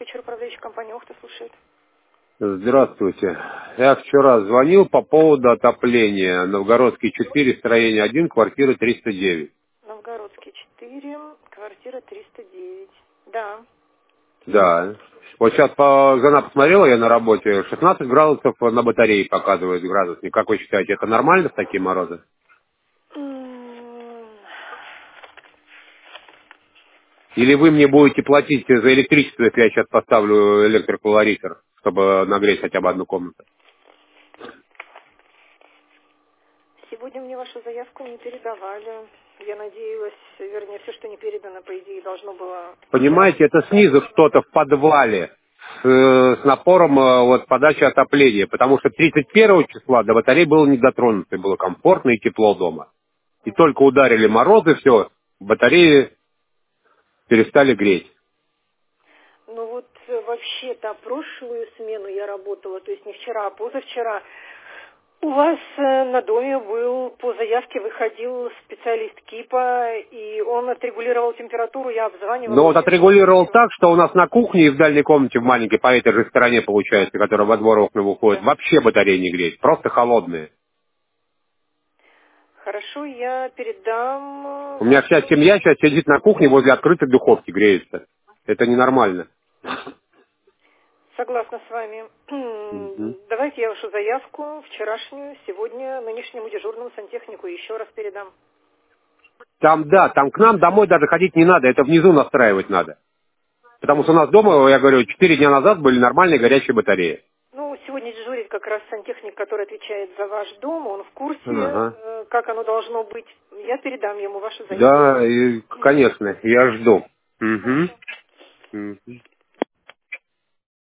диспетчер управляющей компании «Охта» слушает. Здравствуйте. Я вчера звонил по поводу отопления. Новгородский 4, строение 1, квартира 309. Новгородский 4, квартира 309. Да. Да. Вот сейчас жена посмотрела, я на работе, 16 градусов на батарее показывает градусник. Как вы считаете, это нормально в такие морозы? М, Или вы мне будете платить за электричество, если я сейчас поставлю электрокулоритер, чтобы нагреть хотя бы одну комнату? Сегодня мне вашу заявку не передавали. Я надеялась, вернее, все, что не передано, по идее, должно было вчера. Понимаете, это снизу что-то в подвале с напором вот подачи отопления, потому что 31 числа до батареи было не дотронуто, было комфортно и тепло дома. И только ударили морозы, все, батареи перестали греть. Ну вот вообще-то прошлую смену я работала, то есть не вчера, а позавчера. У вас на доме был, по заявке выходил специалист КИПа, и он отрегулировал температуру, я обзванивала, Но вот вообще было отрегулировал ничего. так, что у нас на кухне и в дальней комнате в маленькой по этой же стороне получается, которая во двор окна выходит, Да. вообще батареи не греет, просто холодные. Хорошо, я передам У меня вся вашу... семья сейчас сидит на кухне возле открытой духовки, греется. Это ненормально. Согласна с вами. Мгм. Давайте я вашу заявку вчерашнюю, сегодня нынешнему дежурному сантехнику еще раз передам. Там, да, там к нам домой даже ходить не надо, это внизу настраивать надо. Потому что у нас дома, я говорю, 4 дня назад были нормальные горячие батареи. Ну, сегодня дежурит как раз сантехник, который отвечает за ваш дом, он в курсе, Ага. как оно должно быть. Я передам ему вашу заявку. Да, и, конечно, я жду. Угу. Хорошо. Мгм.